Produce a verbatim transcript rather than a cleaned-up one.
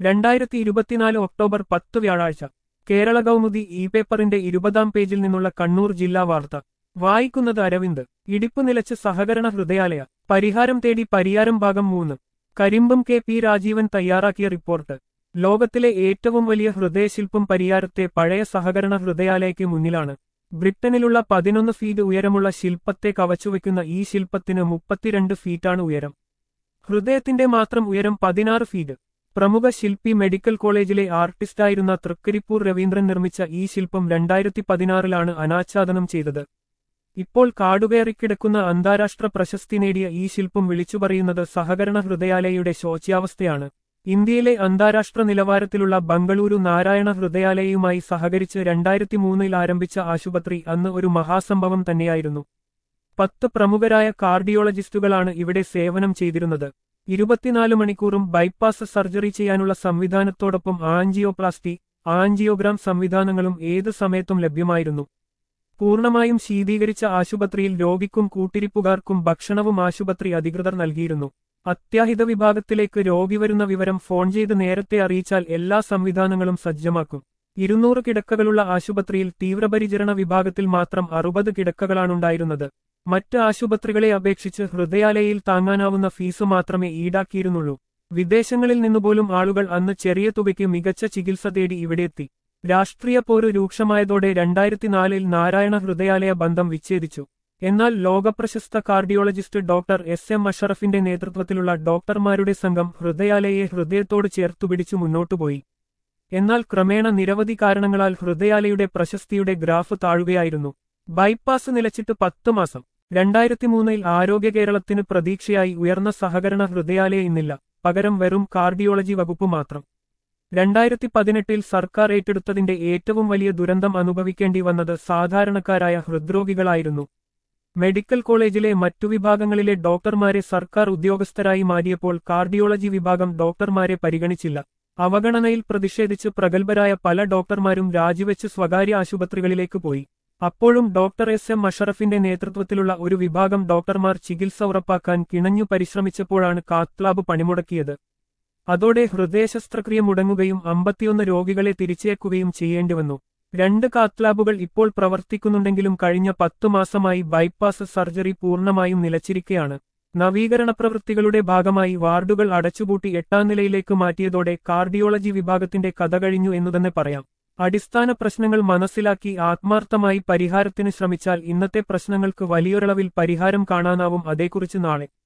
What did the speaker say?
രണ്ടായിരത്തി ഇരുപത്തിനാല് ഒക്ടോബർ പത്ത് വ്യാഴാഴ്ച കേരള കൗമുദി ഇ പേപ്പറിന്റെ ഇരുപതാം പേജിൽ നിന്നുള്ള കണ്ണൂർ ജില്ലാ വാർത്ത വായിക്കുന്നത് അരവിന്ദ്. ഇടിപ്പ് നിലച്ച് സഹകരണ ഹൃദയാലയ പരിഹാരം തേടി പരിയാരം ഭാഗം മൂന്ന്. കരിമ്പം കെ പി രാജീവൻ തയ്യാറാക്കിയ റിപ്പോർട്ട്. ലോകത്തിലെ ഏറ്റവും വലിയ ഹൃദയശില്പം പരിയാരത്തെ പഴയ സഹകരണ ഹൃദയാലയയ്ക്ക് മുന്നിലാണ്. ബ്രിട്ടനിലുള്ള പതിനൊന്ന് ഫീറ്റ് ഉയരമുള്ള ശില്പത്തെ കവച്ചുവെക്കുന്ന ഈ ശില്പത്തിന് മുപ്പത്തിരണ്ട് ഫീറ്റാണ് ഉയരം. ഹൃദയത്തിന്റെ മാത്രം ഉയരം പതിനാറ് ഫീറ്റ്. പ്രമുഖ ശില്പി മെഡിക്കൽ കോളേജിലെ ആർട്ടിസ്റ്റായിരുന്ന തൃക്കരിപ്പൂർ രവീന്ദ്രൻ നിർമ്മിച്ച ഈ ശില്പം രണ്ടായിരത്തി പതിനാറിലാണ് അനാച്ഛാദനം ചെയ്തത്. ഇപ്പോൾ കാടുകയറിക്കിടക്കുന്ന അന്താരാഷ്ട്ര പ്രശസ്തി നേടിയ ഈ ശില്പം വിളിച്ചുപറയുന്നത് സഹകരണ ഹൃദയാലയയുടെ ശോച്യാവസ്ഥയാണ്. ഇന്ത്യയിലെ അന്താരാഷ്ട്ര നിലവാരത്തിലുള്ള ബംഗളൂരു നാരായണ ഹൃദയാലയയുമായി സഹകരിച്ച് രണ്ടായിരത്തി മൂന്നിൽ ആരംഭിച്ച ആശുപത്രി അന്ന് ഒരു മഹാസംഭവം തന്നെയായിരുന്നു. പത്ത് പ്രമുഖരായ കാർഡിയോളജിസ്റ്റുകളാണ് ഇവിടെ സേവനം ചെയ്തിരുന്നത്. ഇരുപത്തിനാല് മണിക്കൂറും ബൈപ്പാസ് സർജറി ചെയ്യാനുള്ള സംവിധാനത്തോടൊപ്പം ആൻജിയോപ്ലാസ്റ്റി, ആൻജിയോഗ്രാം സംവിധാനങ്ങളും ഏത് സമയത്തും ലഭ്യമായിരുന്നു. പൂർണ്ണമായും ശീതീകരിച്ച ആശുപത്രിയിൽ രോഗിക്കും കൂട്ടിരിപ്പുകാർക്കും ഭക്ഷണവും ആശുപത്രി അധികൃതർ നൽകിയിരുന്നു. അത്യാഹിത വിഭാഗത്തിലേക്ക് രോഗി വരുന്ന വിവരം ഫോൺ ചെയ്ത് നേരത്തെ അറിയിച്ചാൽ എല്ലാ സംവിധാനങ്ങളും സജ്ജമാക്കും. ഇരുന്നൂറ് കിടക്കകളുള്ള ആശുപത്രിയിൽ തീവ്രപരിചരണ വിഭാഗത്തിൽ മാത്രം അറുപത് കിടക്കകളാണുണ്ടായിരുന്നത്. മറ്റ് ആശുപത്രികളെ അപേക്ഷിച്ച് ഹൃദയാലയയിൽ താങ്ങാനാവുന്ന ഫീസ് മാത്രമേ ഈടാക്കിയിരുന്നുള്ളൂ. വിദേശങ്ങളിൽ നിന്നുപോലും ആളുകൾ അന്ന് ചെറിയ തുകയ്ക്ക് മികച്ച ചികിത്സ തേടി ഇവിടെയെത്തി. രാഷ്ട്രീയ പോര് രൂക്ഷമായതോടെ രണ്ടായിരത്തിനാലിൽ നാരായണ ഹൃദയാലയ ബന്ധം വിച്ഛേദിച്ചു. എന്നാൽ ലോകപ്രശസ്ത കാർഡിയോളജിസ്റ്റ് ഡോക്ടർ എസ് എം അഷറഫിന്റെ നേതൃത്വത്തിലുള്ള ഡോക്ടർമാരുടെ സംഘം ഹൃദയാലയയെ ഹൃദയത്തോട് ചേർത്തുപിടിച്ചു മുന്നോട്ടുപോയി. എന്നാൽ ക്രമേണ നിരവധി കാരണങ്ങളാൽ ഹൃദയാലയയുടെ പ്രശസ്തിയുടെ ഗ്രാഫ് താഴുകയായിരുന്നു. ബൈപ്പാസ് നിലച്ചിട്ട് പത്ത് മാസം. രണ്ടായിരത്തി മൂന്നിൽ ആരോഗ്യ കേരളത്തിന് പ്രതീക്ഷയായി ഉയർന്ന സഹകരണ ഹൃദയാലയ ഇന്നില്ല. പകരം വെറും കാർഡിയോളജി വകുപ്പ് മാത്രം. രണ്ടായിരത്തി പതിനെട്ടിൽ സർക്കാർ ഏറ്റെടുത്തതിന്റെ ഏറ്റവും വലിയ ദുരന്തം അനുഭവിക്കേണ്ടി വന്നത് സാധാരണക്കാരായ ഹൃദ്രോഗികളായിരുന്നു. മെഡിക്കൽ കോളേജിലെ മറ്റു വിഭാഗങ്ങളിലെ ഡോക്ടർമാരെ സർക്കാർ ഉദ്യോഗസ്ഥരായി മാറ്റിയപ്പോൾ കാർഡിയോളജി വിഭാഗം ഡോക്ടർമാരെ പരിഗണിച്ചില്ല. അവഗണനയിൽ പ്രതിഷേധിച്ച് പ്രഗത്ഭരായ പല ഡോക്ടർമാരും രാജിവെച്ച് സ്വകാര്യ ആശുപത്രികളിലേക്ക് പോയി. അപ്പോഴും ഡോക്ടർ എസ് എം അഷറഫിന്റെ നേതൃത്വത്തിലുള്ള ഒരു വിഭാഗം ഡോക്ടർമാർ ചികിത്സ ഉറപ്പാക്കാൻ കിണഞ്ഞു പരിശ്രമിച്ചപ്പോഴാണ് കാത്ത് ലാബ് പണിമുടക്കിയത്. അതോടെ ഹൃദയ ശസ്ത്രക്രിയ മുടങ്ങുകയും അമ്പത്തിയൊന്ന് രോഗികളെ തിരിച്ചേക്കുകയും ചെയ്യേണ്ടിവന്നു. രണ്ട് കാത്ത് ലാബുകൾ ഇപ്പോൾ പ്രവർത്തിക്കുന്നുണ്ടെങ്കിലും കഴിഞ്ഞ പത്തു മാസമായി ബൈപ്പാസ് സർജറി പൂർണ്ണമായും നിലച്ചിരിക്കുകയാണ്. നവീകരണ പ്രവൃത്തികളുടെ ഭാഗമായി വാർഡുകൾ അടച്ചുപൂട്ടി എട്ടാം നിലയിലേക്ക് മാറ്റിയതോടെ കാർഡിയോളജി വിഭാഗത്തിന്റെ കഥ കഴിഞ്ഞു എന്നുതന്നെ പറയാം. അടിസ്ഥാന പ്രശ്നങ്ങൾ മനസ്സിലാക്കി ആത്മാർത്ഥമായി പരിഹാരത്തിന് ശ്രമിച്ചാൽ ഇന്നത്തെ പ്രശ്നങ്ങൾക്ക് വലിയൊരളവിൽ പരിഹാരം കാണാനാവും. അതേക്കുറിച്ച് നാളെ